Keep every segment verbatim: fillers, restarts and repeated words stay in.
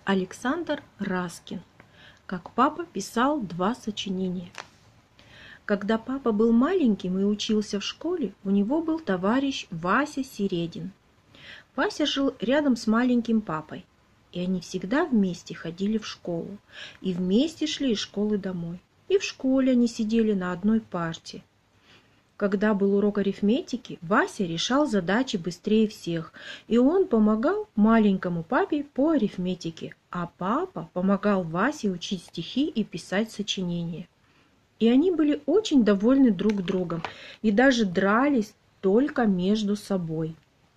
Александр Раскин. Как папа писал два сочинения. Когда папа был маленьким и учился в школе, у него был товарищ Вася Середин. Вася жил рядом с маленьким папой, и они всегда вместе ходили в школу, и вместе шли из школы домой. И в школе они сидели на одной парте. Когда был урок арифметики, Вася решал задачи быстрее всех, и он помогал маленькому папе по арифметике, а папа помогал Васе учить стихи и писать сочинения. И они были очень довольны друг другом и даже дрались только между собой.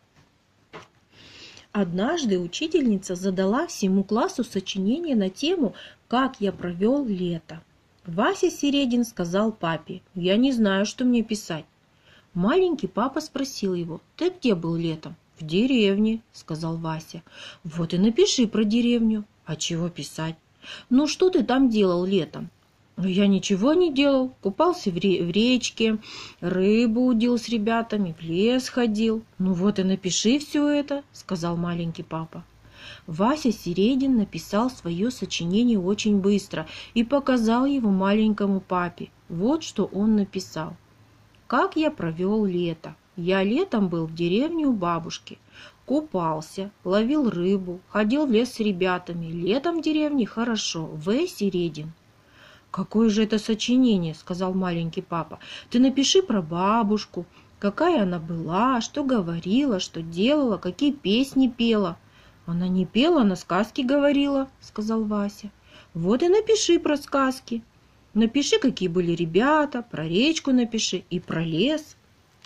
Однажды учительница задала всему классу сочинение на тему «Как я провел лето». Вася Середин сказал папе: «Я не знаю, что мне писать». Маленький папа спросил его: «Ты где был летом?» «В деревне», — сказал Вася. «Вот и напиши про деревню». «А чего писать?» «Ну, что ты там делал летом?» «Я ничего не делал. Купался в, ре- в речке, рыбу удил с ребятами, в лес ходил». «Ну вот и напиши все это», — сказал маленький папа. Вася Середин написал свое сочинение очень быстро и показал его маленькому папе. Вот что он написал. «Как я провел лето. Я летом был в деревне у бабушки. Купался, ловил рыбу, ходил в лес с ребятами. Летом в деревне хорошо. В. Середин». «Какое же это сочинение?» — сказал маленький папа. «Ты напиши про бабушку, какая она была, что говорила, что делала, какие песни пела». «Она не пела, она сказки говорила», — сказал Вася. «Вот и напиши про сказки. Напиши, какие были ребята, про речку напиши и про лес».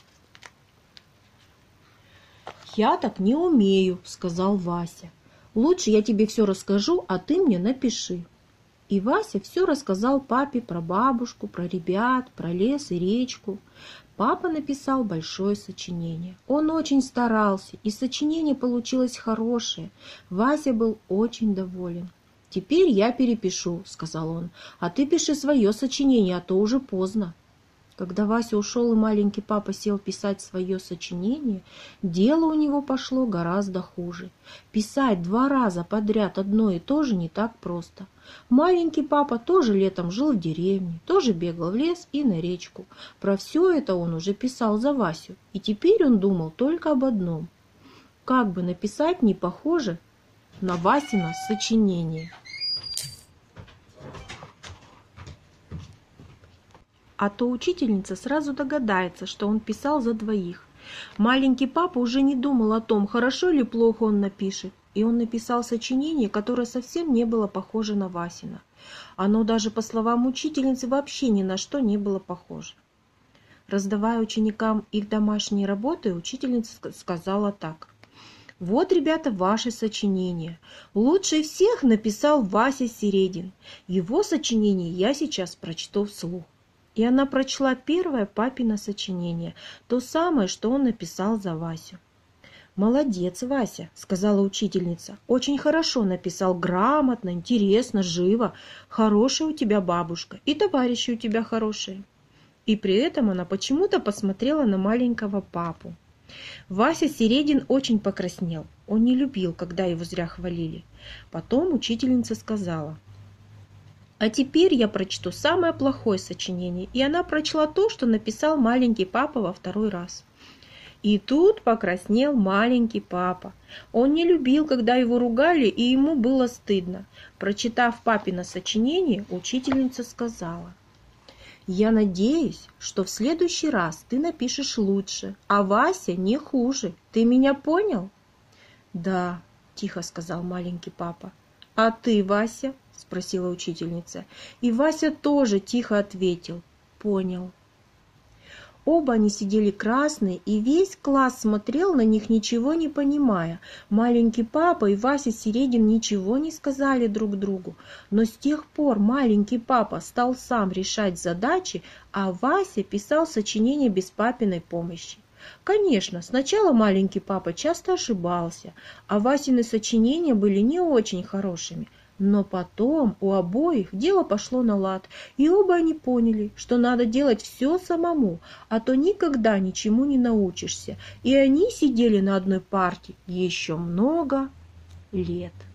«Я так не умею», — сказал Вася. «Лучше я тебе все расскажу, а ты мне напиши». И Вася все рассказал папе про бабушку, про ребят, про лес и речку. Папа написал большое сочинение. Он очень старался, и сочинение получилось хорошее. Вася был очень доволен. «Теперь я перепишу», — сказал он, — «а ты пиши свое сочинение, а то уже поздно». Когда Вася ушел и маленький папа сел писать свое сочинение, дело у него пошло гораздо хуже. Писать два раза подряд одно и то же не так просто. Маленький папа тоже летом жил в деревне, тоже бегал в лес и на речку. Про все это он уже писал за Васю, и теперь он думал только об одном. Как бы написать не похоже на Васино сочинение. А то учительница сразу догадается, что он писал за двоих. Маленький папа уже не думал о том, хорошо или плохо он напишет, и он написал сочинение, которое совсем не было похоже на Васино. Оно даже, по словам учительницы, вообще ни на что не было похоже. Раздавая ученикам их домашние работы, учительница сказала так. «Вот, ребята, ваше сочинение. Лучше всех написал Вася Середин. Его сочинение я сейчас прочту вслух». И она прочла первое папино сочинение, то самое, что он написал за Васю. «Молодец, Вася», — сказала учительница. «Очень хорошо написал, грамотно, интересно, живо. Хорошая у тебя бабушка, и товарищи у тебя хорошие». И при этом она почему-то посмотрела на маленького папу. Вася Середин очень покраснел. Он не любил, когда его зря хвалили. Потом учительница сказала: «А теперь я прочту самое плохое сочинение». И она прочла то, что написал маленький папа во второй раз. И тут покраснел маленький папа. Он не любил, когда его ругали, и ему было стыдно. Прочитав папино сочинение, учительница сказала: «Я надеюсь, что в следующий раз ты напишешь лучше, а Вася не хуже. Ты меня понял?» «Да», — тихо сказал маленький папа. «А ты, Вася?» — спросила учительница. И Вася тоже тихо ответил: «Понял». Оба они сидели красные, и весь класс смотрел на них, ничего не понимая. Маленький папа и Вася Середин ничего не сказали друг другу. Но с тех пор маленький папа стал сам решать задачи, а Вася писал сочинения без папиной помощи. Конечно, сначала маленький папа часто ошибался, а Васины сочинения были не очень хорошими. Но потом у обоих дело пошло на лад, и оба они поняли, что надо делать все самому, а то никогда ничему не научишься. И они сидели на одной парте еще много лет.